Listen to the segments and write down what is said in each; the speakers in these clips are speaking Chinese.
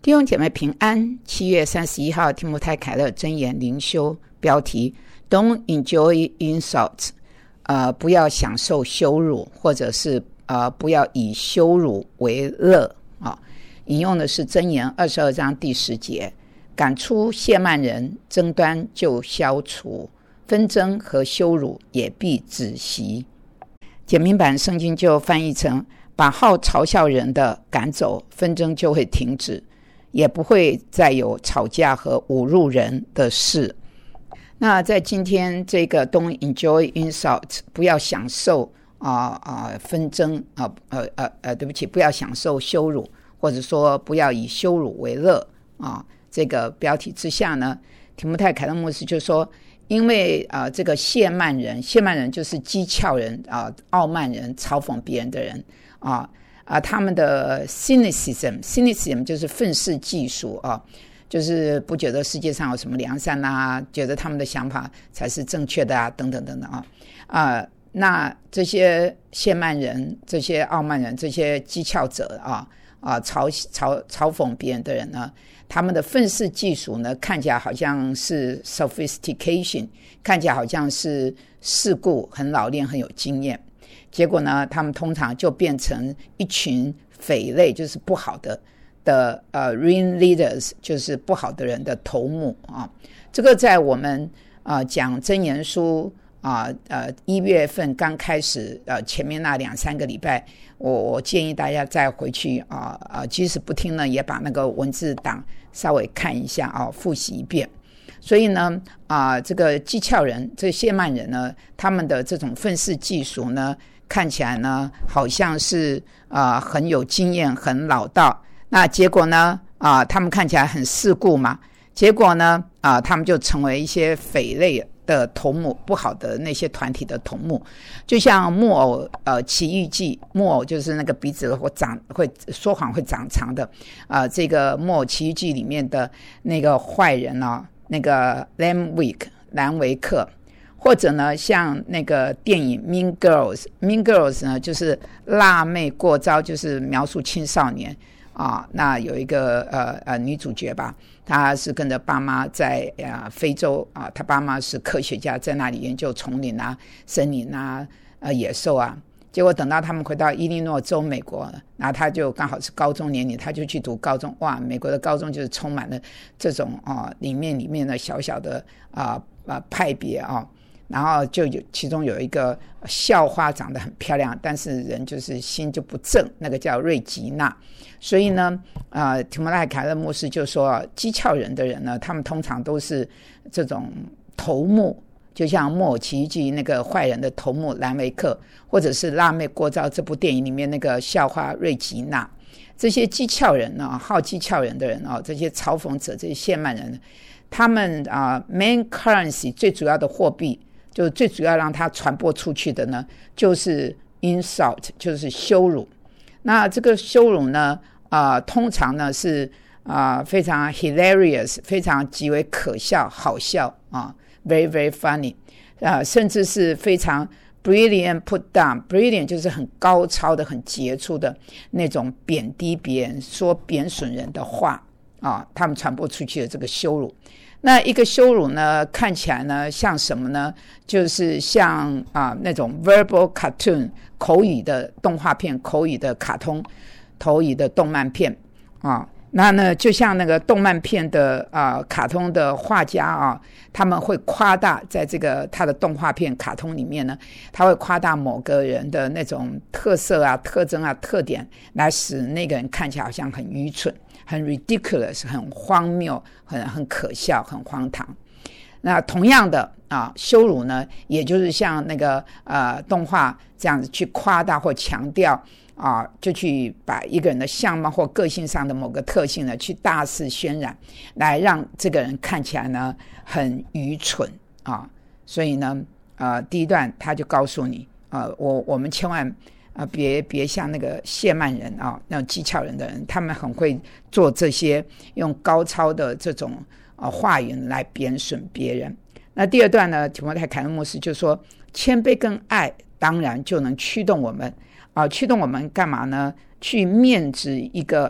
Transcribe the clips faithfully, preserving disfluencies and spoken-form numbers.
弟兄姐妹平安。七月三十一号，提摩太凯勒箴言灵修，标题 Don't enjoy insults， 呃，不要享受羞辱，或者是呃，不要以羞辱为乐啊。引用的是箴言二十二章第十节，赶出亵慢人，争端就消除，纷争和羞辱也必止息。简明版圣经就翻译成，把好嘲笑人的赶走，纷争就会停止，也不会再有吵架和侮辱人的事。那在今天这个 Don't enjoy insult， 不要享受啊啊、呃、纷争啊呃呃呃对不起，不要享受羞辱，或者说不要以羞辱为乐啊。这个标题之下呢，提摩太凯勒牧师就说，因为啊、呃、这个亵慢人，亵慢人就是讥诮人啊、呃、傲慢人、嘲讽别人的人啊。啊，他们的 cynicism cynicism 就是愤世嫉俗啊，就是不觉得世界上有什么良善啊，觉得他们的想法才是正确的啊，等等等等啊啊，那这些亵慢人、这些傲慢人、这些讥诮者啊啊，嘲嘲嘲讽别人的人呢，他们的愤世嫉俗呢，看起来好像是 sophistication， 看起来好像是世故、很老练、很有经验。结果呢，他们通常就变成一群匪类，就是不好的的呃 ringleaders， 就是不好的人的头目啊。这个在我们啊、呃、讲箴言书啊呃一月份刚开始呃前面那两三个礼拜，我我建议大家再回去啊啊、呃，即使不听呢，也把那个文字档稍微看一下啊，复习一遍。所以呢啊、呃，这个讥诮人、这亵慢人呢，他们的这种愤世嫉俗呢，看起来呢好像是啊、呃、很有经验、很老道，那结果呢啊、呃、他们看起来很世故嘛，结果呢啊、呃、他们就成为一些匪类的头目，不好的那些团体的头目。就像木偶呃奇遇记，木偶就是那个鼻子会长会说谎会长长的啊、呃、这个木偶奇遇记里面的那个坏人啊，那个 Lamwick 兰维克。或者呢，像那个电影 Mean Girls Mean Girls 呢，就是辣妹过招，就是描述青少年啊。那有一个呃呃女主角吧，她是跟着爸妈在呃非洲啊，她爸妈是科学家，在那里研究丛林啊、森林啊、呃野兽啊。结果等到他们回到伊利诺州美国，然后他就刚好是高中年龄，他就去读高中。哇，美国的高中就是充满了这种啊、呃、里面里面的小小的啊啊、呃、派别啊。然后就有其中有一个校花长得很漂亮，但是人就是心就不正，那个叫瑞吉娜。所以呢呃提摩太凯勒牧师就说，讥诮人的人呢，他们通常都是这种头目，就像木偶奇遇记那个坏人的头目兰维克，或者是辣妹过招这部电影里面那个校花瑞吉娜。这些讥诮人呢，好讥诮人的人哦，这些嘲讽者、这些亵慢人，他们啊、呃、main currency 最主要的货币，就最主要让它传播出去的呢，就是 insult， 就是羞辱。那这个羞辱呢，啊、呃，通常呢是啊、呃、非常 hilarious， 非常极为可笑、好笑啊 ，very very funny， 啊、呃，甚至是非常 brilliant put down，brilliant 就是很高超的、很杰出的那种贬低别人、说贬损人的话啊，他们传播出去的这个羞辱。那一个羞辱呢，看起来呢像什么呢？就是像啊那种 verbal cartoon 口语的动画片、口语的卡通、口语的动漫片啊。那呢就像那个动漫片的啊卡通的画家啊，他们会夸大在这个他的动画片卡通里面呢，他会夸大某个人的那种特色啊、特征啊、特点，来使那个人看起来好像很愚蠢。很 ridiculous， 很荒谬，很很可笑，很荒唐。那同样的啊，羞辱呢，也就是像那个呃动画这样子去夸大或强调啊，就去把一个人的相貌或个性上的某个特性呢，去大肆渲染，来让这个人看起来呢很愚蠢啊。所以呢，呃，第一段他就告诉你啊，我我们千万。啊，别别像那个亵慢人啊，那种讥诮人的人，他们很会做这些用高超的这种啊话语来贬损别人。那第二段呢，提摩太凯勒牧师就说，谦卑跟爱当然就能驱动我们啊，驱动我们干嘛呢？去面指一个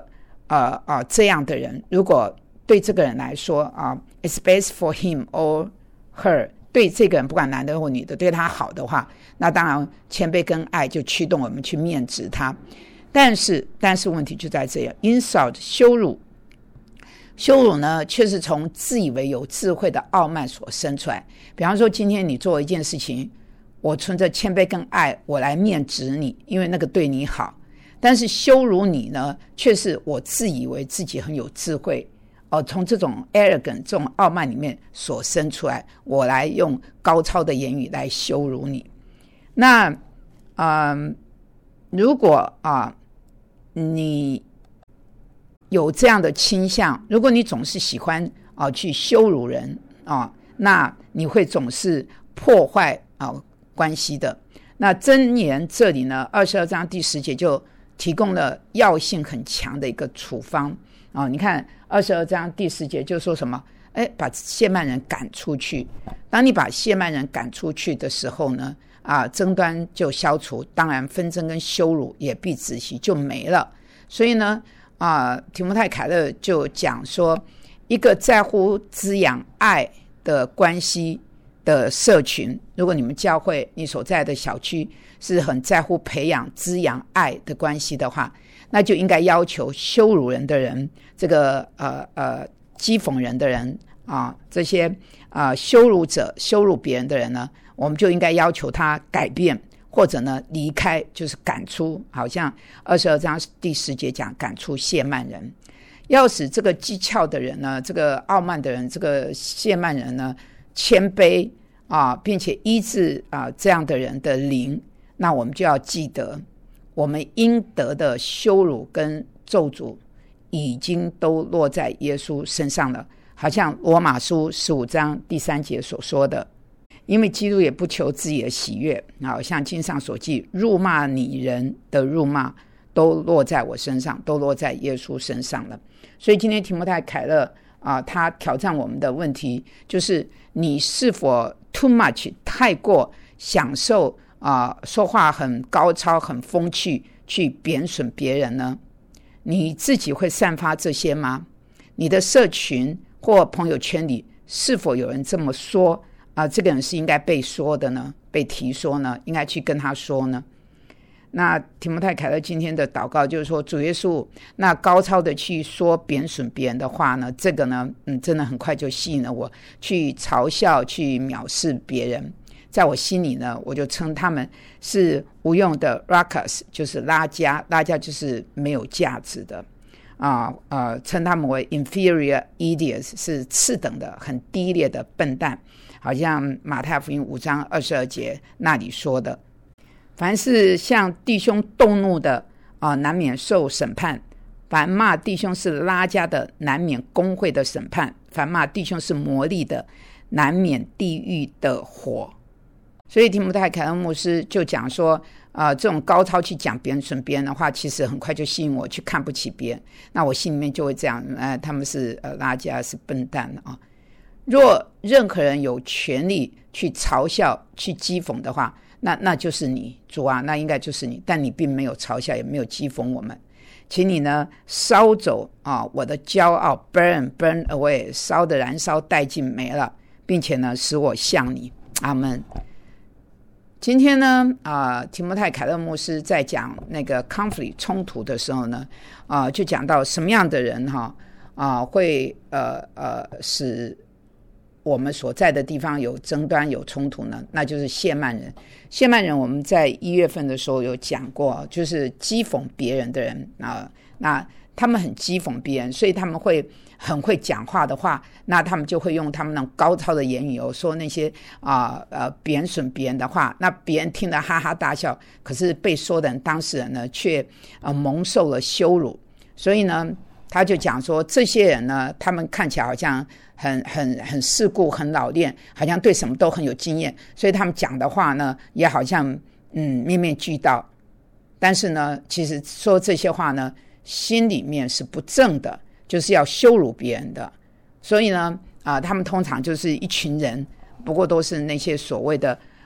呃呃这样的人，如果对这个人来说啊、呃、，it's best for him or her， 对这个人不管男的或女的对他好的话，那当然谦卑跟爱就驱动我们去面质他。但是但是问题就在这样 insult 羞辱，羞辱呢却是从自以为有智慧的傲慢所生出来。比方说今天你做一件事情，我存着谦卑跟爱我来面质你，因为那个对你好。但是羞辱你呢，却是我自以为自己很有智慧，哦，从这种 arrogant 这种傲慢里面所生出来，我来用高超的言语来羞辱你。那，嗯，如果啊，你有这样的倾向，如果你总是喜欢啊去羞辱人啊，那你会总是破坏啊关系的。那箴言这里呢，二十二章第十节就提供了药性很强的一个处方啊！你看二十二章第十节就说什么？哎，把谢曼人赶出去。当你把谢曼人赶出去的时候呢，啊，争端就消除，当然纷争跟羞辱也必止息，就没了。所以呢，啊，提摩太凯勒就讲说，一个在乎滋养爱的关系的社群，如果你们教会你所在的小区是很在乎培养滋养爱的关系的话，那就应该要求羞辱人的人，这个呃呃讥讽人的人啊，这些啊、呃、羞辱者羞辱别人的人呢，我们就应该要求他改变，或者呢离开，就是赶出。好像二十二章第十节讲赶出谢曼人，要使这个讥诮的人呢，这个傲慢的人，这个谢曼人呢谦卑啊，并且医治啊这样的人的灵，那我们就要记得，我们应得的羞辱跟咒诅已经都落在耶稣身上了。好像罗马书十五章第三节所说的，因为基督也不求自己的喜悦，好像经上所记，辱骂你人的辱骂都落在我身上，都落在耶稣身上了。所以今天提摩太凯勒啊，他挑战我们的问题就是，你是否 too much 太过享受啊，说话很高超很风趣去贬损别人呢？你自己会散发这些吗？你的社群或朋友圈里是否有人这么说啊？这个人是应该被说的呢，被提说呢，应该去跟他说呢？那提摩太凯勒今天的祷告就是说，主耶稣，那高超的去说贬损别人的话呢，这个呢，嗯，真的很快就吸引了我去嘲笑、去藐视别人。在我心里呢，我就称他们是无用的 rakas， 就是拉加，拉加就是没有价值的啊，呃，称他们为 inferior idiots， 是次等的、很低劣的笨蛋，好像马太福音五章二十二节那里说的。凡是向弟兄动怒的啊、呃，难免受审判；凡骂弟兄是拉加的，难免公会的审判；凡骂弟兄是魔力的，难免地狱的火。所以提摩太凯勒牧师就讲说，呃，这种高超去讲别人损别人的话，其实很快就吸引我去看不起别人。那我心里面就会这样，呃，他们是呃拉加，是笨蛋啊。若任何人有权利去嘲笑、去讥讽的话，那那就是你，主啊，那应该就是你，但你并没有嘲笑，也没有讥讽我们，请你呢烧走啊我的骄傲 ，burn burn away， 烧的燃烧殆尽没了，并且呢使我像你，阿们。今天呢，啊、呃，提摩太凯勒牧师在讲那个 conflict 冲突的时候呢，啊、呃，就讲到什么样的人哈啊、呃、会呃呃使我们所在的地方有争端有冲突呢？那就是谢曼人。谢曼人我们在一月份的时候有讲过，就是讥讽别人的人啊、呃，那他们很讥讽别人，所以他们会很会讲话的话，那他们就会用他们那种高超的言语，说那些啊 呃, 呃贬损别人的话，那别人听了哈哈大笑，可是被说的人当事人呢却呃蒙受了羞辱。所以呢他就讲说，这些人呢他们看起来好像很很很世故很老练，好像对什么都很有经验，所以他们讲的话呢也好像嗯面面俱到，但是呢其实说这些话呢心里面是不正的，就是要羞辱别人的。所以呢啊、呃，他们通常就是一群人，不过都是那些所谓的啊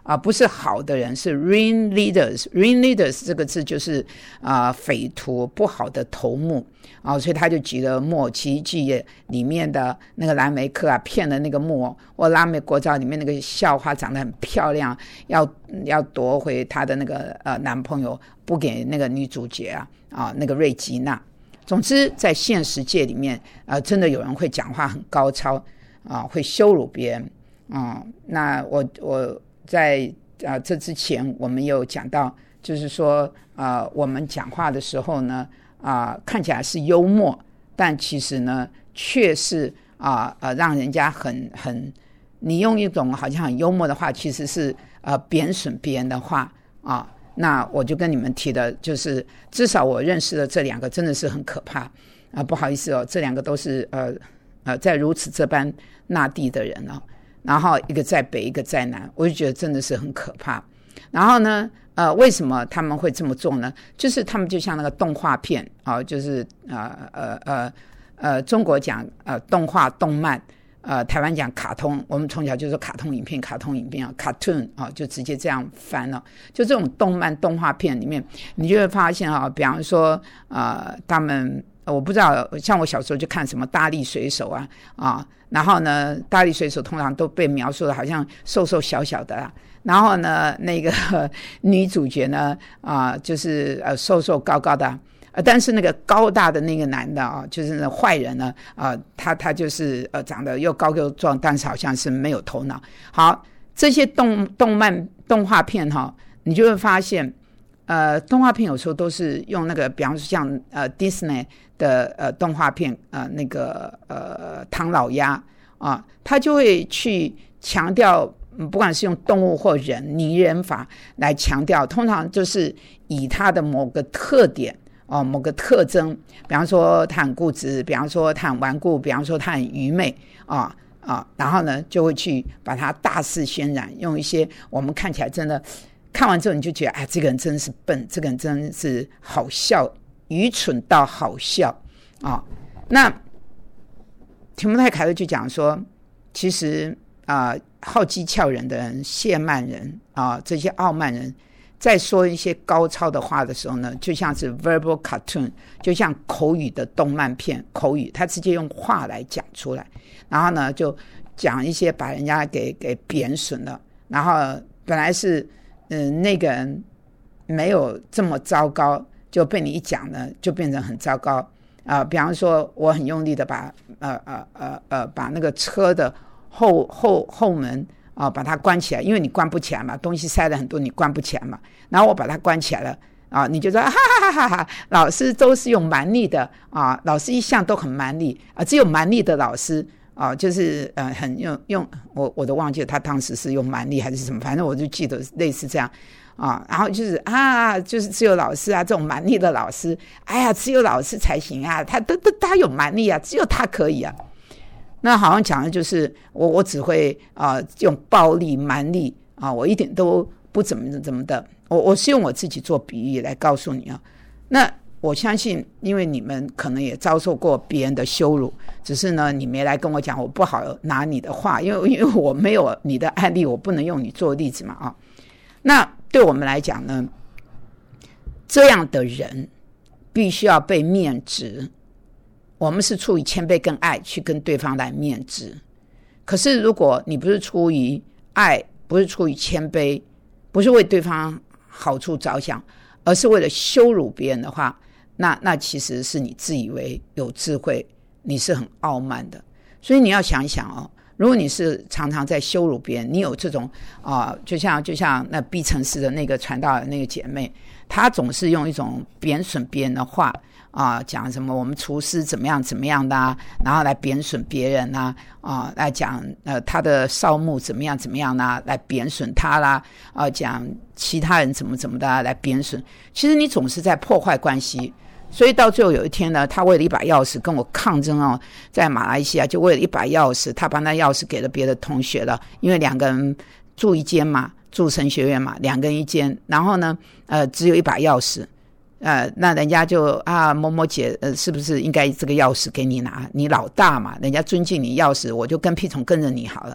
啊、呃，不是好的人，是 ringleaders。ringleaders 这个字就是啊、呃、匪徒，不好的头目啊、呃，所以他就举了木偶奇遇记里面的那个蓝莓克啊，骗了那个木偶，或拉美国照里面那个校花长得很漂亮，要要夺回她的那个呃男朋友，不给那个女主角啊啊那个瑞吉娜。总之，在现实界里面，呃，真的有人会讲话很高超啊、呃，会羞辱别人啊、呃。那我我在啊、呃、这之前，我们有讲到，就是说，呃，我们讲话的时候呢，啊、呃，看起来是幽默，但其实呢，却是啊 呃, 呃让人家很很，你用一种好像很幽默的话，其实是呃贬损别人的话啊。那我就跟你们提的就是，至少我认识的这两个真的是很可怕啊、呃！不好意思哦，这两个都是呃呃在如此这般那地的人哦。然后一个在北，一个在南，我就觉得真的是很可怕。然后呢，呃，为什么他们会这么做呢？就是他们就像那个动画片啊、呃，就是呃呃呃呃，中国讲呃动画动漫。呃，台湾讲卡通，我们从小就说卡通影片，卡通影片啊 ，cartoon 啊，就直接这样翻了。就这种动漫动画片里面，你就会发现啊，比方说，呃，他们我不知道，像我小时候就看什么大力水手啊啊，然后呢，大力水手通常都被描述的好像瘦瘦小小的啦，然后呢，那个女主角呢啊，就是呃瘦瘦高高的。呃，但是那个高大的那个男的啊，就是那坏人呢，啊、呃，他他就是呃长得又高又壮，但是好像是没有头脑。好，这些动动漫动画片哈、哦，你就会发现，呃，动画片有时候都是用那个，比方说像呃 Disney 的呃动画片，呃那个呃唐老鸭啊，他就会去强调，不管是用动物或人拟人法来强调，通常就是以他的某个特点。哦，某个特征，比方说他很固执，比方说他很顽固，比方说他很愚昧啊啊，然后呢就会去把它大肆渲染，用一些我们看起来真的看完之后你就觉得哎，这个人真是笨，这个人真是好笑，愚蠢到好笑啊。那提摩太凯勒就讲说，其实啊、呃，好讥诮人的人、亵慢人啊，这些傲慢人。在说一些高超的话的时候呢，就像是 verbal cartoon， 就像口语的动漫片，口语他直接用话来讲出来，然后呢就讲一些把人家给给贬损了，然后本来是嗯、呃、那个人没有这么糟糕，就被你一讲呢就变成很糟糕啊、呃。比方说我很用力的把呃呃呃呃把那个车的后后后门。啊，把它关起来，因为你关不起来嘛，东西塞了很多，你关不起来嘛。然后我把它关起来了，啊，你就说哈哈哈哈，老师都是用蛮力的啊，老师一向都很蛮力啊，只有蛮力的老师啊，就是呃很用用我我都忘记了他当时是用蛮力还是什么，反正我就记得类似这样啊。然后就是啊，就是只有老师啊，这种蛮力的老师，哎呀，只有老师才行啊，他他他他有蛮力啊，只有他可以啊。那好像讲的就是我我只会啊、呃、用暴力蛮力啊，我一点都不怎么怎么的，我我是用我自己做比喻来告诉你啊。那我相信，因为你们可能也遭受过别人的羞辱，只是呢你没来跟我讲，我不好拿你的话，因为因为我没有你的案例，我不能用你做例子嘛啊。那对我们来讲呢，这样的人必须要被面质。我们是出于谦卑跟爱去跟对方来面质，可是如果你不是出于爱，不是出于谦卑，不是为对方好处着想，而是为了羞辱别人的话，那那其实是你自以为有智慧，你是很傲慢的。所以你要想一想哦，如果你是常常在羞辱别人，你有这种啊、呃，就像就像那 B 城市的那个传道的那个姐妹，她总是用一种贬损别人的话。啊，讲什么我们厨师怎么样怎么样的啊，然后来贬损别人啊，啊，来讲呃他的少牧怎么样怎么样啦，来贬损他啦，啊，讲其他人怎么怎么的、啊、来贬损。其实你总是在破坏关系，所以到最后有一天呢，他为了一把钥匙跟我抗争哦，在马来西亚就为了一把钥匙，他把那钥匙给了别的同学了，因为两个人住一间嘛，住神学院嘛，两个人一间，然后呢，呃，只有一把钥匙。呃，那人家就啊，某某姐，呃，是不是应该这个钥匙给你拿？你老大嘛，人家尊敬你钥匙，我就跟屁虫跟着你好了。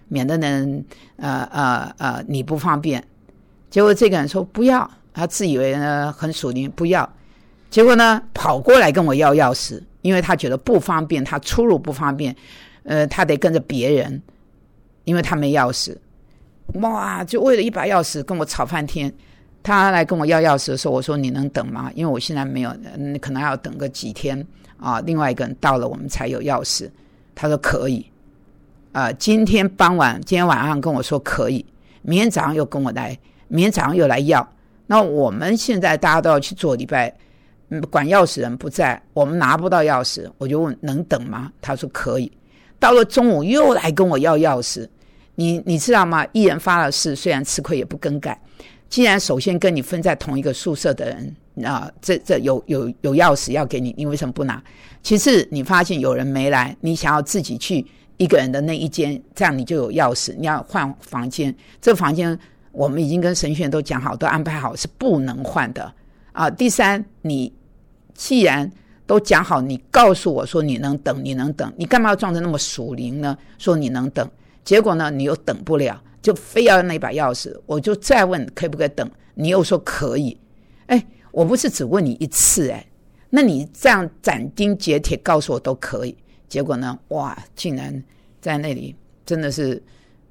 免得人呃呃呃你不方便。结果这个人说不要，他自以为呢很属灵，不要。结果呢跑过来跟我要钥匙，因为他觉得不方便，他出入不方便，呃，他得跟着别人，因为他没钥匙。哇，就为了一把钥匙跟我吵翻天。他来跟我要钥匙的时候，我说你能等吗？因为我现在没有，嗯、可能要等个几天啊。另外一个人到了，我们才有钥匙。他说可以，呃，今天傍晚，今天晚上跟我说可以，明天早上又跟我来，明天早上又来要。那我们现在大家都要去做礼拜，嗯，管钥匙人不在，我们拿不到钥匙，我就问能等吗？他说可以。到了中午又来跟我要钥匙，你你知道吗？一人发了誓，虽然吃亏也不更改。既然首先跟你分在同一个宿舍的人啊、呃，这这有有有钥匙要给你，你为什么不拿？其次，你发现有人没来，你想要自己去一个人的那一间，这样你就有钥匙。你要换房间，这个房间我们已经跟神学院都讲好，都安排好，是不能换的啊。第三，你既然都讲好，你告诉我说你能等，你能等，你干嘛要装得那么属灵呢？说你能等，结果呢，你又等不了。就非要那把钥匙，我就再问可不可以等，你又说可以。哎，我不是只问你一次，哎，那你这样斩钉截铁告诉我都可以，结果呢，哇，竟然在那里真的是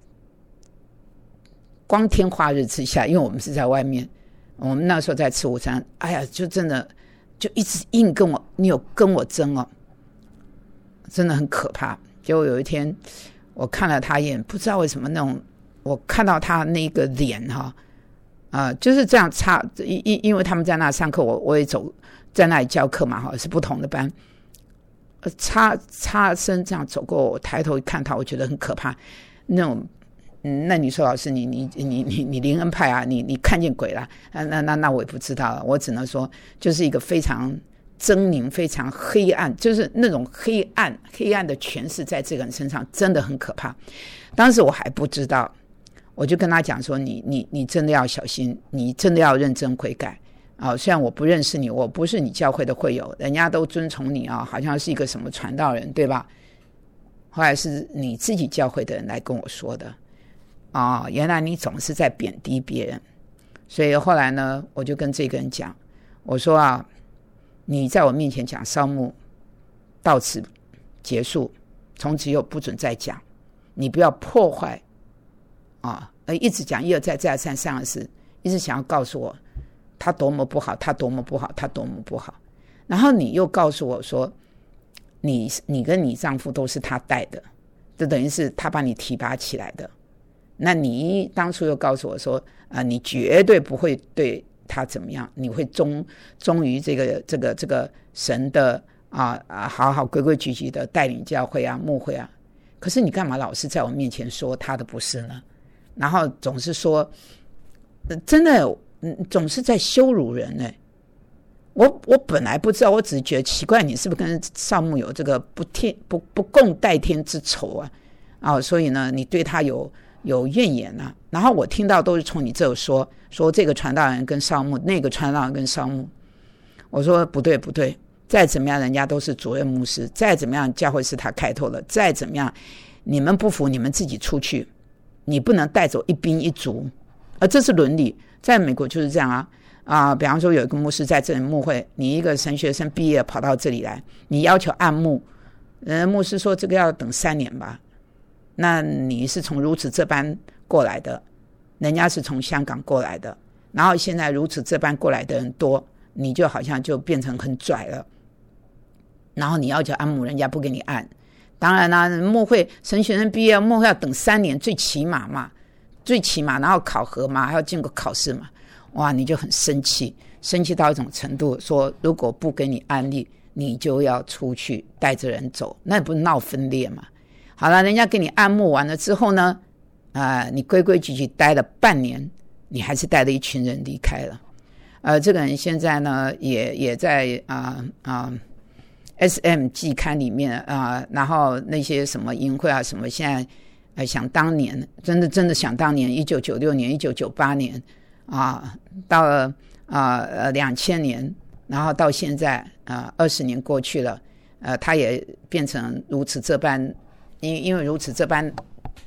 光天化日之下，因为我们是在外面，我们那时候在吃午餐，哎呀，就真的就一直硬跟我，你有跟我争哦，真的很可怕。结果有一天我看了他一眼，不知道为什么那种。我看到他那个脸哈，啊、呃，就是这样插，因因为他们在那上课，我我也走在那里教课嘛哈，是不同的班，插插身这样走过，我抬头一看他，我觉得很可怕。那种，嗯，那你说老师，你你你你你灵恩派啊，你你看见鬼了？啊、那那那我也不知道了，我只能说，就是一个非常狰狞、非常黑暗，就是那种黑暗黑暗的诠释在这个人身上，真的很可怕。当时我还不知道。我就跟他讲说，你你你真的要小心，你真的要认真悔改啊！虽然我不认识你，我不是你教会的会友，人家都尊崇你啊，好像是一个什么传道人，对吧？后来是你自己教会的人来跟我说的啊，原来你总是在贬低别人。所以后来呢，我就跟这个人讲，我说啊，你在我面前讲烧木，到此结束，从此以后不准再讲，你不要破坏。啊，一直讲一而再再而三三而四，一直想要告诉我他多么不好，他多么不好，他多么不好。然后你又告诉我说，你你跟你丈夫都是他带的，这等于是他把你提拔起来的。那你当初又告诉我说，啊、呃，你绝对不会对他怎么样，你会忠忠于这个这个这个神的啊啊，好好规规矩矩的带领教会啊、牧会啊。可是你干嘛老是在我面前说他的不是呢？然后总是说，呃、真的，嗯，总是在羞辱人呢。我我本来不知道，我只是觉得奇怪，你是不是跟少牧有这个不天不不共戴天之仇啊？啊，所以呢，你对他有有怨言啊。然后我听到都是从你这说，说这个传道人跟少牧，那个传道人跟少牧。我说不对不对，再怎么样，人家都是主任牧师，再怎么样，教会是他开拓了，再怎么样，你们不服，你们自己出去。你不能带走一兵一卒，而这是伦理，在美国就是这样啊啊！比方说有一个牧师在这里牧会，你一个神学生毕业跑到这里来，你要求按牧，人牧师说这个要等三年吧，那你是从如此这般过来的，人家是从香港过来的，然后现在如此这般过来的人多，你就好像就变成很拽了，然后你要求按牧，人家不给你按。当然啦，牧会神学生毕业，牧会要等三年，最起码嘛，最起码，然后考核嘛，还要经过考试嘛，哇，你就很生气，生气到一种程度，说如果不给你安利，你就要出去带着人走，那也不是闹分裂嘛。好了，人家给你按牧完了之后呢，啊、呃，你规规矩矩待了半年，你还是带了一群人离开了。呃，这个人现在呢，也也在啊啊。呃呃S M 季刊里面啊、呃，然后那些什么营会啊什么，现在呃想当年，真的真的想当年，一九九六年、一九九八年啊，到了啊呃两千年，然后到现在啊二十年过去了，呃，他也变成如此这般，因因为如此这般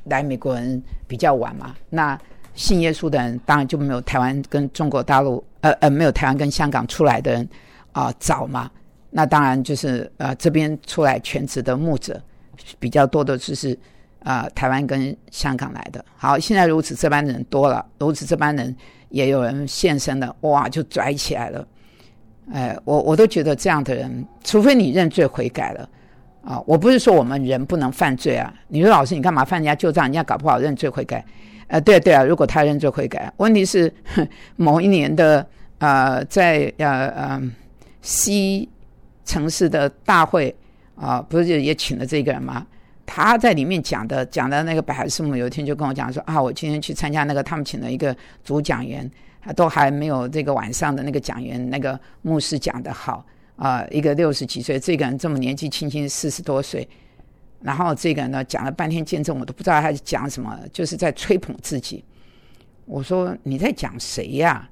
来美国人比较晚嘛，那信耶稣的人当然就没有台湾跟中国大陆呃呃没有台湾跟香港出来的人啊、呃、早嘛，那当然就是呃这边出来全职的牧者比较多的就是呃台湾跟香港来的。好，现在如此这般人多了，如此这般人也有人现身了，哇就拽起来了。呃我我都觉得这样的人，除非你认罪悔改了啊、呃，我不是说我们人不能犯罪啊，你说老师你干嘛犯人家旧账，人家搞不好认罪悔改。呃，对啊对啊，如果他认罪悔改，问题是某一年的呃，在呃呃西城市的大会啊、呃，不是也请了这个人吗？他在里面讲的讲的那个百海师母，有一天就跟我讲说啊，我今天去参加那个他们请了一个主讲员，都还没有这个晚上的那个讲员那个牧师讲的好啊、呃，一个六十几岁，这个人这么年纪轻轻四十多岁。然后这个人呢讲了半天见证，我都不知道他讲什么，就是在吹捧自己。我说你在讲谁呀？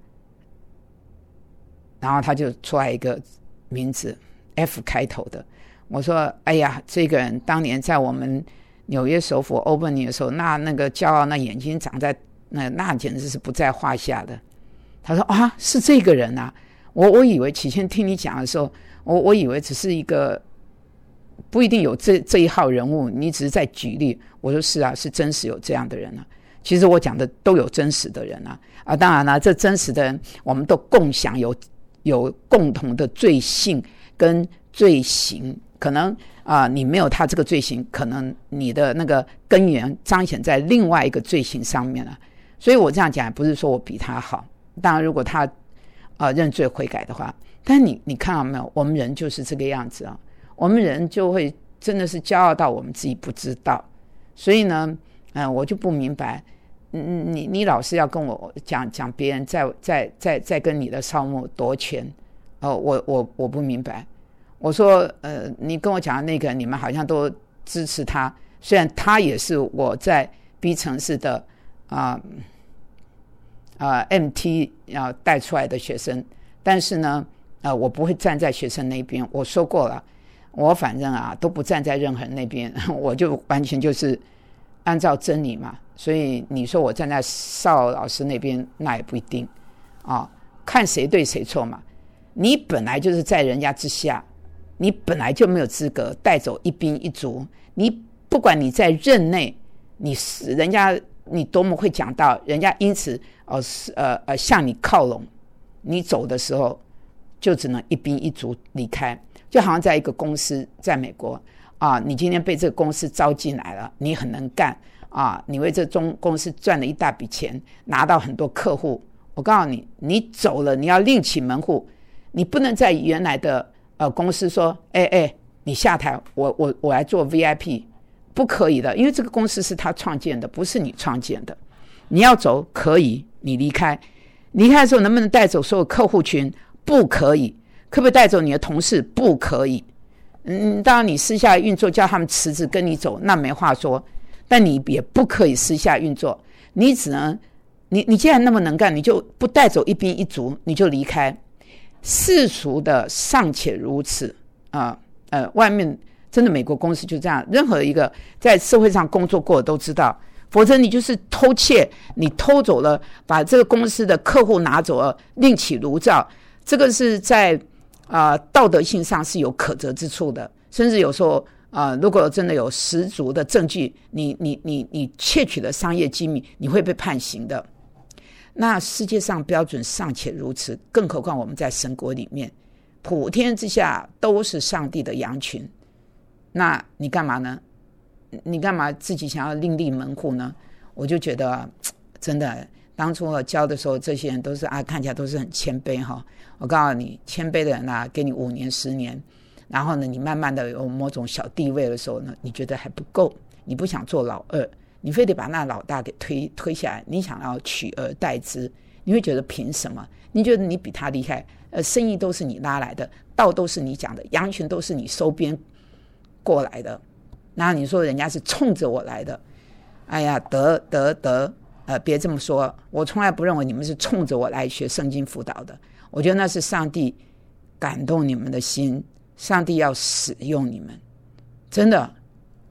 然后他就出来一个名字 F 开头的。我说哎呀，这个人当年在我们纽约首府 opening 的时候，那那个骄傲，那眼睛长在那那简直是不在话下的。他说啊，是这个人啊。我我以为起先听你讲的时候，我我以为只是一个不一定有这这一号人物，你只是在举例。我说是啊，是真实有这样的人啊。其实我讲的都有真实的人啊啊，当然了，这真实的人我们都共享有有共同的罪性跟罪行，可能啊、呃、你没有他这个罪行，可能你的那个根源彰显在另外一个罪行上面了。所以我这样讲不是说我比他好，当然如果他啊、呃、认罪悔改的话，但你你看到没有，我们人就是这个样子啊。我们人就会真的是骄傲到我们自己不知道，所以呢，嗯、呃，我就不明白，嗯，你你老是要跟我讲讲别人在在在在跟你的扫墓夺权，哦，我我我不明白。我说，呃，你跟我讲的那个，你们好像都支持他，虽然他也是我在 B 城市的啊啊、呃呃、M T 要带出来的学生，但是呢，呃，我不会站在学生那边，我说过了。我反正啊都不站在任何人那边，我就完全就是按照真理嘛。所以你说我站在邵老师那边，那也不一定啊，看谁对谁错嘛。你本来就是在人家之下，你本来就没有资格带走一兵一卒。你不管你在任内，你人家你多么会讲道，人家因此呃呃呃向你靠拢，你走的时候就只能一兵一卒离开。就好像在一个公司，在美国啊，你今天被这个公司招进来了，你很能干啊，你为这中公司赚了一大笔钱，拿到很多客户。我告诉你，你走了，你要另起门户，你不能在原来的呃公司说，哎哎，你下台，我我我来做 V I P， 不可以的，因为这个公司是他创建的，不是你创建的。你要走可以，你离开，离开的时候能不能带走所有客户群？不可以。可不可以带走你的同事？不可以。嗯，当然你私下运作叫他们辞职跟你走，那没话说。但你也不可以私下运作，你只能你你既然那么能干，你就不带走一兵一卒，你就离开。世俗的尚且如此啊，呃，呃，外面真的美国公司就这样，任何一个在社会上工作过的都知道。否则你就是偷窃，你偷走了，把这个公司的客户拿走了，另起炉灶，这个是在啊、呃，道德性上是有可责之处的，甚至有时候啊、呃，如果真的有十足的证据，你你你你窃取了商业机密，你会被判刑的。那世界上标准尚且如此，更何况我们在神国里面，普天之下都是上帝的羊群，那你干嘛呢？你干嘛自己想要另立门户呢？我就觉得真的。当初我教的时候，这些人都是啊，看起来都是很谦卑哈。我告诉你，谦卑的人啊，给你五年、十年，然后呢，你慢慢的有某种小地位的时候呢，你觉得还不够，你不想做老二，你非得把那老大给推推下来，你想要取而代之，你会觉得凭什么？你觉得你比他厉害？呃，生意都是你拉来的，道都是你讲的，羊群都是你收编过来的，那你说人家是冲着我来的？哎呀，得得得。呃，别这么说，我从来不认为你们是冲着我来学圣经辅导的。我觉得那是上帝感动你们的心，上帝要使用你们，真的。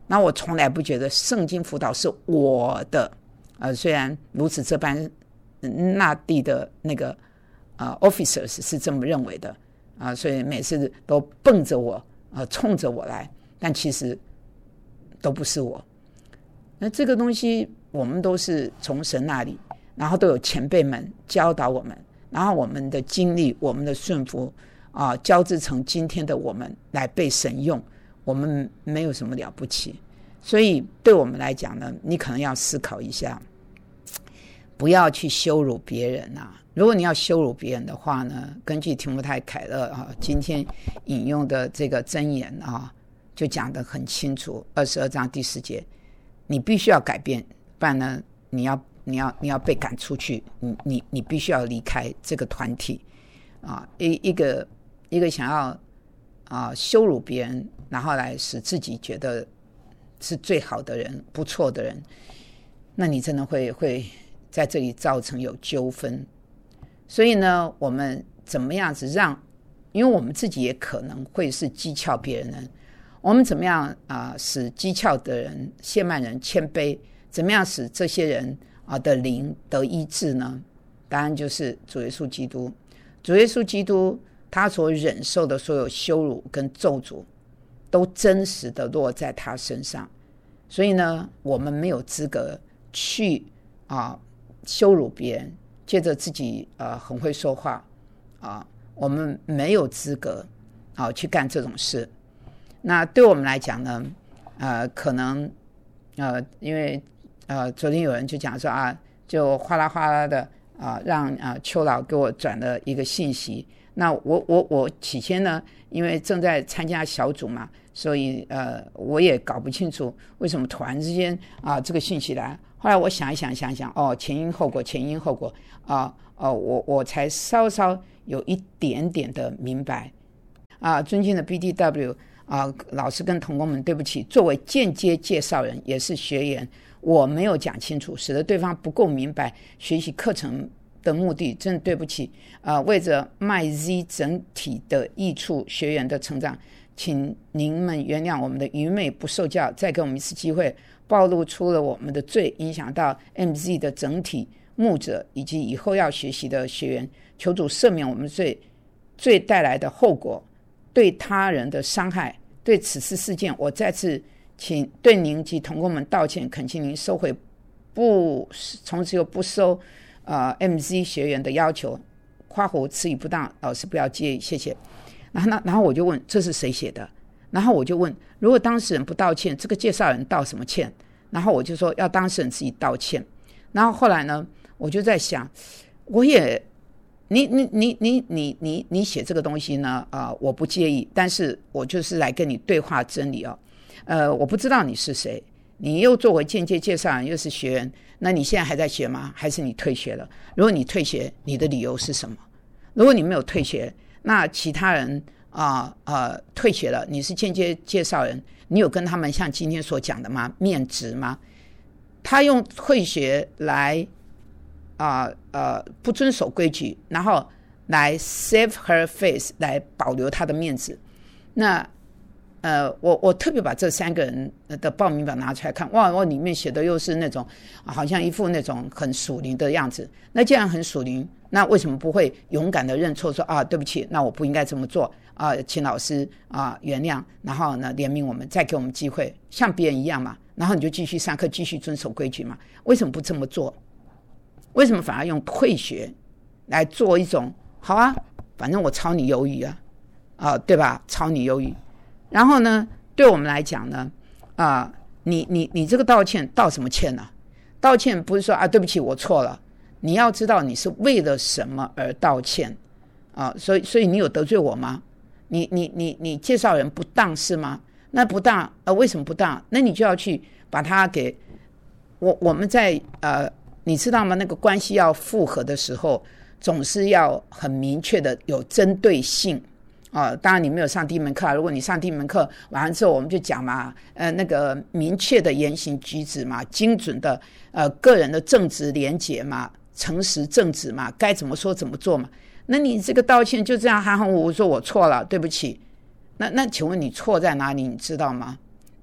那我从来不觉得圣经辅导是我的，呃，虽然如此这般，那地的那个呃 officers 是这么认为的啊、呃，所以每次都蹦着我，呃，冲着我来，但其实都不是我。那这个东西我们都是从神那里，然后都有前辈们教导我们，然后我们的经历，我们的顺服啊、呃，交织成今天的我们来被神用。我们没有什么了不起，所以对我们来讲呢，你可能要思考一下，不要去羞辱别人啊。如果你要羞辱别人的话呢，根据提摩太凯勒啊今天引用的这个箴言啊，就讲得很清楚，二十二章第四节，你必须要改变，不然呢，你要你要你要被赶出去，你你你必须要离开这个团体啊。一一个一个想要啊羞辱别人，然后来使自己觉得是最好的人、不错的人，那你真的会会在这里造成有纠纷。所以呢，我们怎么样子让，因为我们自己也可能会是讥诮别人的人，我们怎么样啊、呃、使讥诮的人、亵慢人谦卑？怎么样使这些人啊、呃、的灵得医治呢？当然就是主耶稣基督。主耶稣基督他所忍受的所有羞辱跟咒诅，都真实的落在他身上。所以呢，我们没有资格去啊、呃、羞辱别人，借着自己呃很会说话啊、呃，我们没有资格啊、呃、去干这种事。那对我们来讲呢，呃，可能呃，因为呃，昨天有人就讲说啊，就哗啦哗啦的啊、呃，让啊、呃、邱老给我转了一个信息。那我我我起先呢，因为正在参加小组嘛，所以呃，我也搞不清楚为什么突然之间啊、呃、这个信息来。后来我想一想想一想，哦，前因后果，前因后果啊，哦，我我才稍稍有一点点的明白啊。尊敬的 B D W 啊，老师跟同工们，对不起，作为间接介绍人也是学员，我没有讲清楚，使得对方不够明白学习课程的目的，真的对不起啊！为着麦 Z 整体的益处，学员的成长，请您们原谅我们的愚昧不受教，再给我们一次机会，暴露出了我们的罪，影响到 M Z 的整体牧者以及以后要学习的学员，求主赦免我们罪罪带来的后果，对他人的伤害。对此次事件，我再次请对您及同工们道歉，恳请您收回不从此又不收呃 M Z 学员的要求。括弧词语不当，老师不要介意，谢谢。然后呢，然后我就问这是谁写的？然后我就问，如果当事人不道歉，这个介绍人道什么歉？然后我就说要当事人自己道歉。然后后来呢，我就在想，我也你你你你你你你写这个东西呢啊、呃，我不介意，但是我就是来跟你对话真理哦。呃，我不知道你是谁，你又作为间接介绍人，又是学员，那你现在还在学吗？还是你退学了？如果你退学，你的理由是什么？如果你没有退学，那其他人啊 呃, 呃退学了，你是间接介绍人，你有跟他们像今天所讲的吗？面质吗？他用退学来啊 呃, 呃不遵守规矩，然后来 save her face， 来保留他的面子。那呃，我我特别把这三个人的报名表拿出来看，哇，我里面写的又是那种、啊、好像一副那种很属灵的样子。那既然很属灵，那为什么不会勇敢的认错，说啊，对不起，那我不应该这么做啊，请老师啊原谅，然后呢怜悯我们，再给我们机会，像别人一样嘛，然后你就继续上课，继续遵守规矩嘛？为什么不这么做？为什么反而用退学来做一种好啊，反正我抄你鱿鱼啊，啊，对吧？抄你鱿鱼。然后呢，对我们来讲呢，啊、呃，你你你这个道歉道什么歉呢、啊？道歉不是说啊，对不起，我错了。你要知道你是为了什么而道歉啊？所以所以你有得罪我吗？你你你你介绍人不当是吗？那不当呃为什么不当？那你就要去把它给我我们在呃你知道吗？那个关系要复合的时候，总是要很明确的有针对性。哦，当然你没有上第一门课、啊、如果你上第一门课完了之后，我们就讲嘛，呃，那个明确的言行举止嘛，精准的呃个人的正直廉洁嘛，诚实正直嘛，该怎么说怎么做嘛。那你这个道歉就这样含含糊糊说我错了，对不起。那那请问你错在哪里？你知道吗？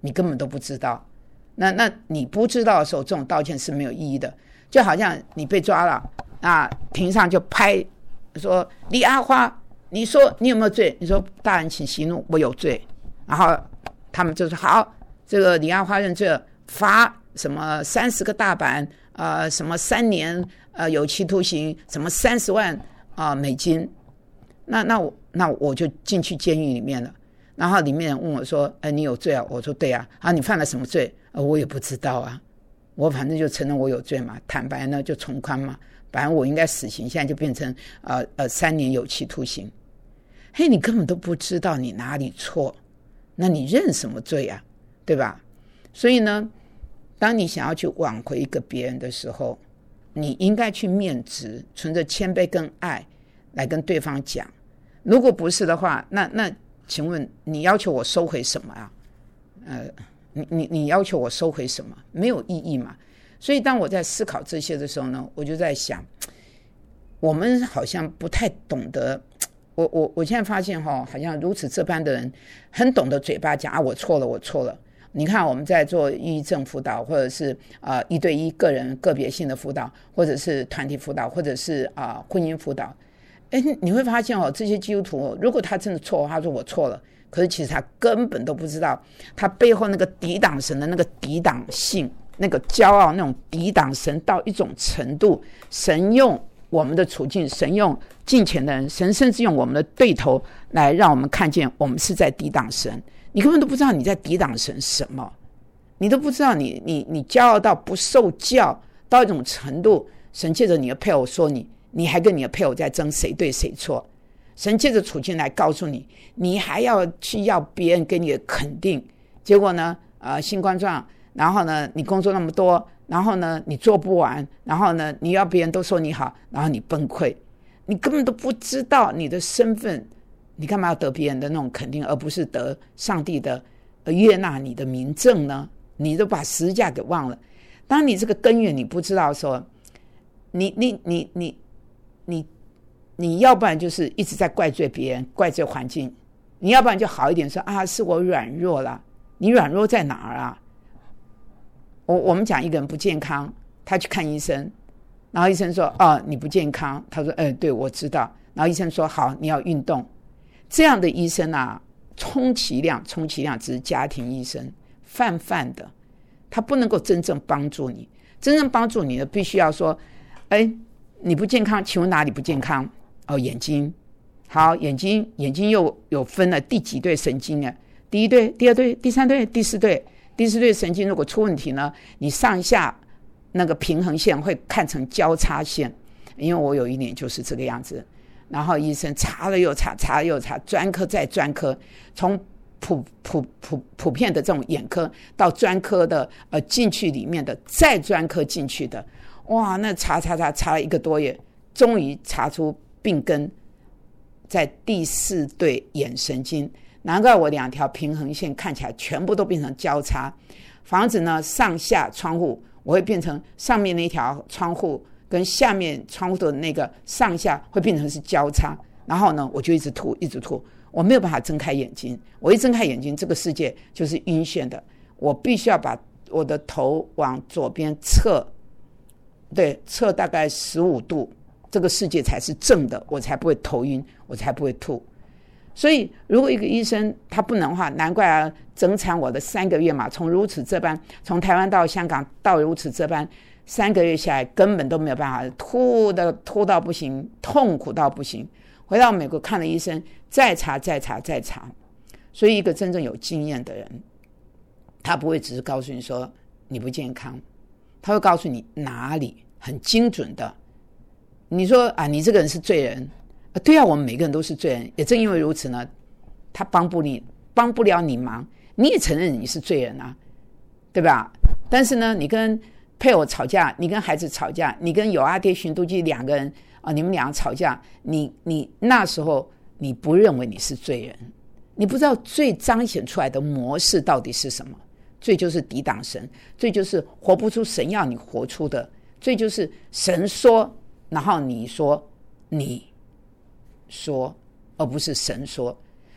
你根本都不知道。那那你不知道的时候，这种道歉是没有意义的。就好像你被抓了，那庭上就拍说李阿花，你说你有没有罪？你说大人请息怒，我有罪。然后他们就说好，这个李阿花认罪了，罚什么三十个大板，呃，什么三年呃有期徒刑，什么三十万啊、呃、美金。那那我那我就进去监狱里面了。然后里面人问我说：“哎，你有罪啊？”我说：“对啊。”啊，你犯了什么罪？呃，我也不知道啊。我反正就承认我有罪嘛，坦白呢就从宽嘛。反正我应该死刑，现在就变成呃呃三年有期徒刑。嘿，你根本都不知道你哪里错，那你认什么罪啊？对吧？所以呢，当你想要去挽回一个别人的时候，你应该去面直，存着谦卑跟爱来跟对方讲。如果不是的话，那那请问你要求我收回什么啊？呃，你你你要求我收回什么？没有意义嘛。所以当我在思考这些的时候呢，我就在想，我们好像不太懂得。我我我现在发现哈，好像如此这般的人很懂得嘴巴讲啊，我错了，我错了。你看我们在做抑郁症辅导，或者是呃一对一个人个别性的辅导，或者是团体辅导，或者是啊、呃、婚姻辅导。哎，你会发现哦，这些基督徒，如果他真的错，他说我错了，可是其实他根本都不知道，他背后那个抵挡神的那个抵挡性，那个骄傲，那种抵挡神到一种程度，神用我们的处境，神用敬虔的人，神甚至用我们的对头来让我们看见我们是在抵挡神。你根本都不知道你在抵挡神什么，你都不知道你你你骄傲到不受教到一种程度，神借着你的配偶说你。你还跟你的配偶在争谁对谁错，神借着处境来告诉你，你还要去要别人给你的肯定，结果呢呃，新冠状，然后呢你工作那么多，然后呢你做不完，然后呢你要别人都说你好，然后你崩溃，你根本都不知道你的身份，你干嘛要得别人的那种肯定，而不是得上帝的悦纳你的明证呢？你都把十字架给忘了。当你这个根源你不知道的时候，你你你你你你要不然就是一直在怪罪别人，怪罪环境，你要不然就好一点说啊，是我软弱了。你软弱在哪儿啊？我我们讲一个人不健康，他去看医生，然后医生说哦你不健康，他说嗯对我知道，然后医生说好你要运动。这样的医生啊，充其量充其量只是家庭医生，泛泛的，他不能够真正帮助你。真正帮助你的必须要说哎你不健康，请问哪里不健康？哦，眼睛。好，眼睛，眼睛又有分了第几对神经呢？第一对、第二对、第三对、第四对。第四对神经如果出问题呢，你上下那个平衡线会看成交叉线。因为我有一年就是这个样子，然后医生查了又查，查了又查，专科再专科，从普普普普遍的这种眼科到专科的呃进去里面的，再专科进去的。哇，那查查查查了一个多月，终于查出病根在第四对眼神经，难怪我两条平衡线看起来全部都变成交叉。房子呢，上下窗户我会变成上面那条窗户跟下面窗户的那个上下会变成是交叉，然后呢我就一直吐一直吐，我没有办法睁开眼睛，我一睁开眼睛这个世界就是晕眩的，我必须要把我的头往左边侧，对，侧大概十五度，这个世界才是正的，我才不会头晕，我才不会吐。所以如果一个医生他不能的话，难怪啊，整产我的三个月嘛，从如此这般，从台湾到香港到如此这般，三个月下来根本都没有办法，吐的吐到不行，痛苦到不行。回到美国看了医生，再查再查再查。所以一个真正有经验的人，他不会只是告诉你说你不健康，他会告诉你哪里，很精准的。你说啊，你这个人是罪人，啊对啊，我们每个人都是罪人，也正因为如此呢，他帮不你，帮不了你忙，你也承认你是罪人啊，对吧？但是呢，你跟配偶吵架，你跟孩子吵架，你跟有阿爹寻都记两个人啊，你们俩吵架，你你那时候你不认为你是罪人，你不知道罪彰显出来的模式到底是什么。罪就是抵挡神，罪就是活不出神要你活出的，罪就是神说，然后你说你说，而不是神说。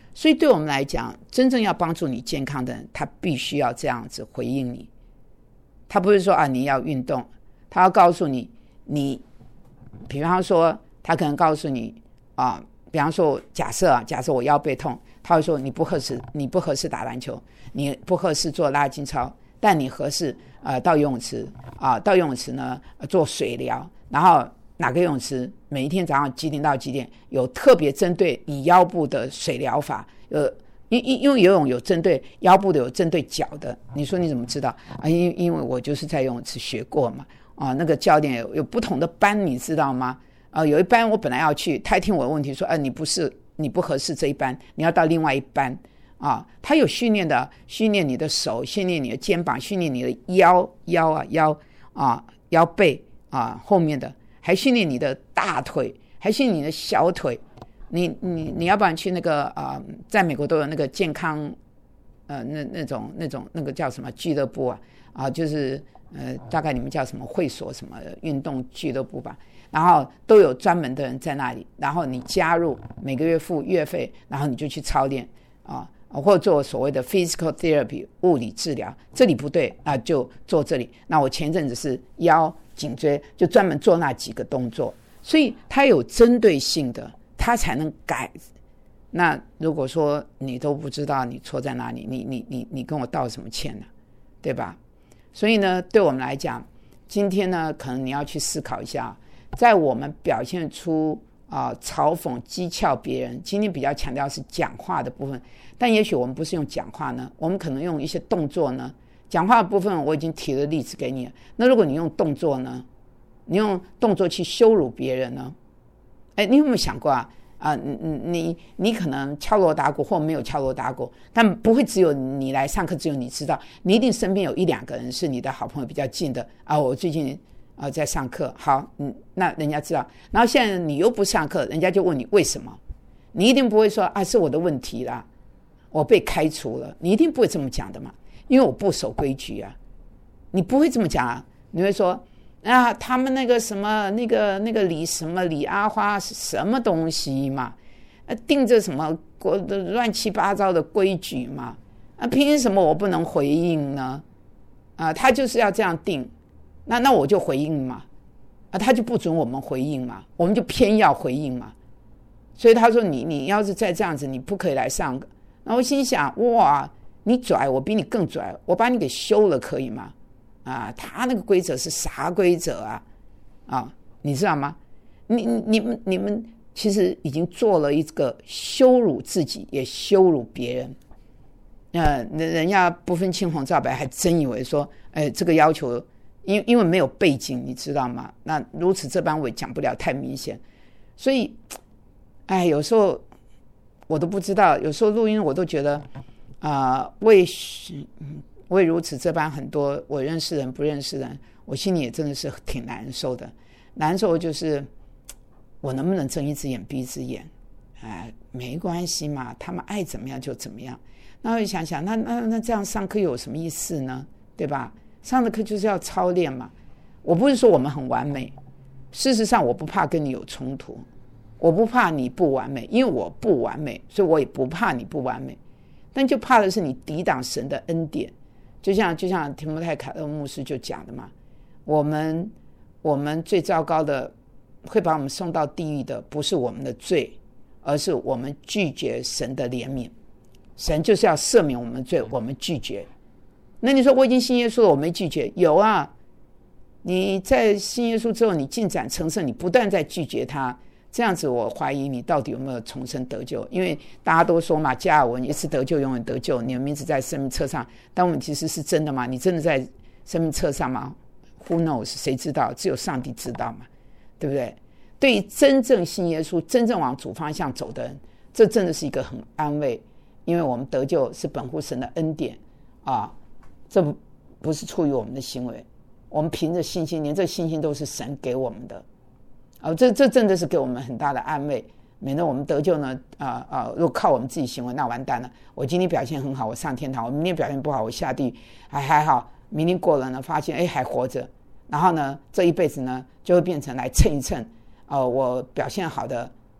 所以对我们来讲，真正要帮助你健康的人，他必须要这样子回应你。他不是说啊你要运动，他要告诉你，你比方说他可能告诉你啊，比方说假设啊，假设我腰背痛，他会说你不合适，你不合适打篮球，你不合适做拉筋操，但你合适呃到游泳池啊，到游泳池呢做水疗，然后哪个游泳池每一天早上几点到几点有特别针对你腰部的水疗法，呃，因因因为游泳有针对腰部的，有针对脚的。你说你怎么知道啊？因因为我就是在游泳池学过嘛。啊，那个教练有有不同的班，你知道吗？啊，有一班我本来要去，他听我的问题说，啊，你不是你不合适这一班，你要到另外一班。啊，他有训练的，训练你的手，训练你的肩膀，训练你的腰腰啊腰啊腰背啊后面的。还训练你的大腿，还训练你的小腿。你你你要不然去那个啊、呃，在美国都有那个健康呃那那种那种那个叫什么俱乐部啊啊，就是呃大概你们叫什么会所什么运动俱乐部吧。然后都有专门的人在那里，然后你加入，每个月付月费，然后你就去操练啊，或者做所谓的 physical therapy 物理治疗。这里不对啊，就做这里。那我前阵子是腰颈椎，就专门做那几个动作，所以它有针对性的，它才能改。那如果说你都不知道你错在哪里，你你你你跟我道什么歉呢？对吧？所以呢，对我们来讲，今天呢，可能你要去思考一下，在我们表现出啊、呃、嘲讽讥诮别人，今天比较强调是讲话的部分，但也许我们不是用讲话呢，我们可能用一些动作呢。讲话的部分我已经提了例子给你了，那如果你用动作呢？你用动作去羞辱别人呢？哎，你有没有想过啊？啊、呃，你你你可能敲锣打鼓或没有敲锣打鼓，但不会只有你来上课，只有你知道，你一定身边有一两个人是你的好朋友比较近的啊。我最近啊、呃、在上课，好，嗯，那人家知道，然后现在你又不上课，人家就问你为什么？你一定不会说啊是我的问题啦，我被开除了，你一定不会这么讲的嘛。因为我不守规矩啊，你不会这么讲啊，你会说啊，他们那个什么那个那个李什么李阿花是什么东西嘛？啊，定着什么国的乱七八糟的规矩嘛？啊，凭什么我不能回应呢？啊，他就是要这样定，那那我就回应嘛，啊，他就不准我们回应嘛，我们就偏要回应嘛。所以他说你你要是再这样子，你不可以来上课。然后我心想，哇！你拽我比你更拽，我把你给休了可以吗？啊，他那个规则是啥规则啊？啊，你知道吗？你你们你们其实已经做了一个羞辱自己，也羞辱别人。呃，人家不分青红皂白，还真以为说，哎，这个要求，因因为没有背景，你知道吗？那如此这般我也讲不了太明显，所以，哎，有时候我都不知道，有时候录音我都觉得。啊、呃，为为如此这般很多我认识人不认识人，我心里也真的是挺难受的。难受就是我能不能睁一只眼闭一只眼？哎、呃，没关系嘛，他们爱怎么样就怎么样。那我想想，那那那这样上课有什么意思呢？对吧？上的课就是要操练嘛。我不是说我们很完美，事实上我不怕跟你有冲突，我不怕你不完美，因为我不完美，所以我也不怕你不完美。但就怕的是你抵挡神的恩典，就像就像提摩太凯勒牧师就讲的嘛，我们我们最糟糕的会把我们送到地狱的，不是我们的罪，而是我们拒绝神的怜悯。神就是要赦免我们的罪，我们拒绝。那你说我已经信耶稣了，我没拒绝？有啊，你在信耶稣之后，你进展成圣，你不断在拒绝他。这样子我怀疑你到底有没有重生得救，因为大家都说嘛，加尔文一次得救永远得救，你的名字在生命册上，但我们其实是真的吗？你真的在生命册上吗？ Who knows， 谁知道？只有上帝知道嘛，对不对？对于真正信耶稣真正往主方向走的人，这真的是一个很安慰，因为我们得救是本乎神的恩典啊，这不不是出于我们的行为，我们凭着信心，连这信心都是神给我们的。哦，这这真的是给我们很大的安慰，免得我们得救呢，啊、呃、啊，如果靠我们自己行为，那完蛋了。我今天表现很好，我上天堂；我明天表现不好，我下地狱。还还好，明天过了呢，发现哎还活着，然后呢，这一辈子呢就会变成来称一称，哦、呃，我表现好的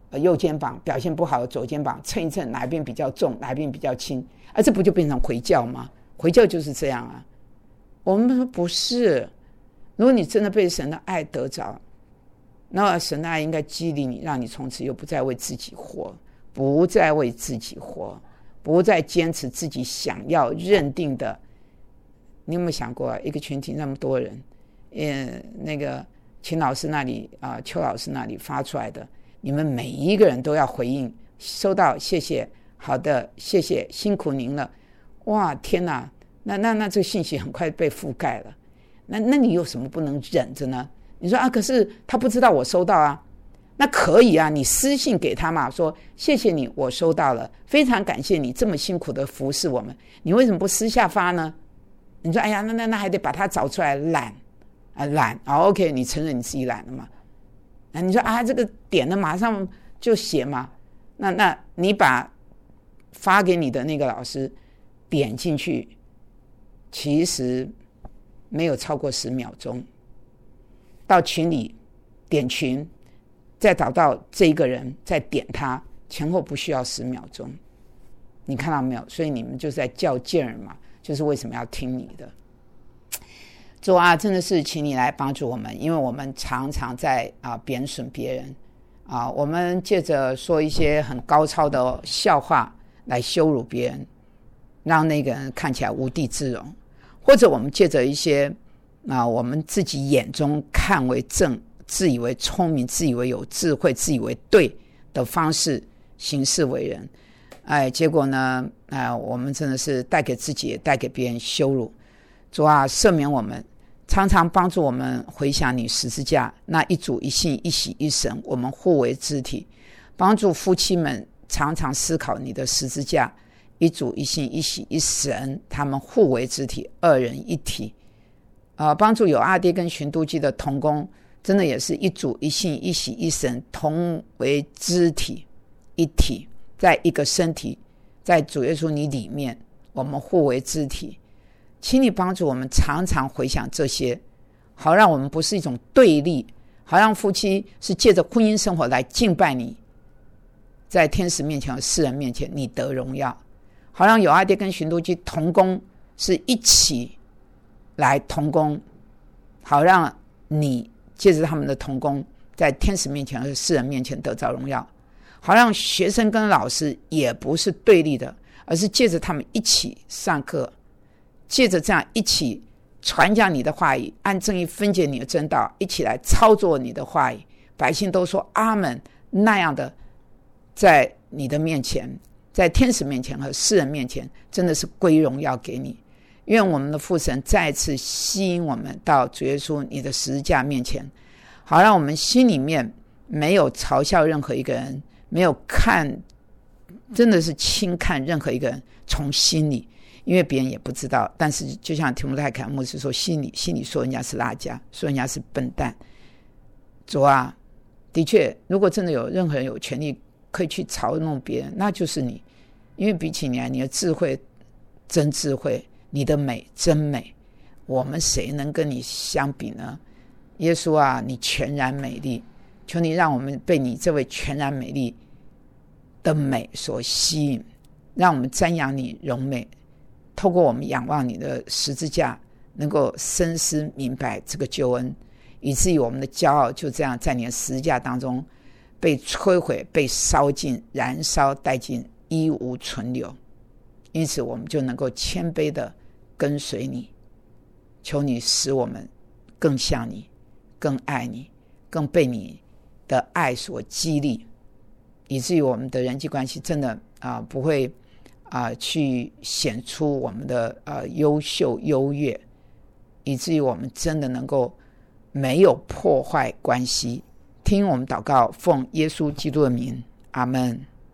呃右肩膀，表现不好的左肩膀称一称哪一边比较重，哪一边比较轻，啊，这不就变成回教吗？回教就是这样啊。我们说不是，如果你真的被神的爱得着，那神的爱应该激励你，让你从此又不再为自己活，不再为自己活，不再坚持自己想要认定的。你有没有想过啊？一个群体那么多人，呃，那个秦老师那里啊、呃，邱老师那里发出来的，你们每一个人都要回应，收到，谢谢，好的，谢谢，辛苦您了。哇，天哪！那那那这个信息很快被覆盖了。那那你有什么不能忍着呢？你说啊，可是他不知道我收到啊。那可以啊，你私信给他嘛，说谢谢你，我收到了，非常感谢你这么辛苦的服侍我们。你为什么不私下发呢？你说哎呀，那那那还得把它找出来，懒啊懒啊 ，OK， 你承认你自己懒了嘛？那你说啊，这个点了马上就写嘛？那那你把发给你的那个老师点进去，其实没有超过十秒钟，到群里点群，再找到这一个人，再点他，前后不需要十秒钟。你看到没有？所以你们就是在较劲儿嘛，就是为什么要听你的。主啊，真的是请你来帮助我们，因为我们常常在啊贬损别人啊，我们借着说一些很高超的笑话来羞辱别人，让那个人看起来无地自容，或者我们借着一些啊我们自己眼中看为正、自以为聪明、自以为有智慧、自以为对的方式行事为人，哎，结果呢，哎，我们真的是带给自己也带给别人羞辱。主啊，赦免我们，常常帮助我们回想你十字架那一主一信一喜一神，我们互为肢体，帮助夫妻们常常思考你的十字架一主一信一喜一神，他们互为肢体，二人一体。呃，帮助有阿爹跟寻都基的同工，真的也是一主一信一喜一神，同为肢体一体，在一个身体，在主耶稣你里面，我们互为肢体。请你帮助我们常常回想这些，好让我们不是一种对立，好让夫妻是借着婚姻生活来敬拜你，在天使面前和世人面前你得荣耀，好让有阿爹跟寻都基同工是一起来同工，好让你借着他们的同工在天使面前和世人面前得着荣耀，好让学生跟老师也不是对立的，而是借着他们一起上课，借着这样一起传讲你的话语，按正义分解你的真道，一起来操作你的话语，百姓都说阿们，那样的在你的面前，在天使面前和世人面前真的是归荣耀给你。愿我们的父神再次吸引我们到主耶稣你的十字架面前，好让我们心里面没有嘲笑任何一个人，没有看真的是轻看任何一个人，从心里，因为别人也不知道，但是就像提摩太凯牧师说，心里心里说人家是拉加，说人家是笨蛋。主啊，的确如果真的有任何人有权利可以去嘲弄别人，那就是你，因为比起你来，你的智慧真智慧，你的美真美，我们谁能跟你相比呢？耶稣啊，你全然美丽，求你让我们被你这位全然美丽的美所吸引，让我们瞻仰你荣美，透过我们仰望你的十字架，能够深思明白这个救恩，以至于我们的骄傲就这样在你的十字架当中被摧毁，被烧尽，燃烧殆尽，一无存留。因此我们就能够谦卑的跟随你，求你使我们更像你，更爱你，更被你的爱所激励，以至于我们的人际关系真的啊、呃、不会啊、呃、去显出我们的呃优秀优越，以至于我们真的能够没有破坏关系。听我们祷告，奉耶稣基督的名，阿们。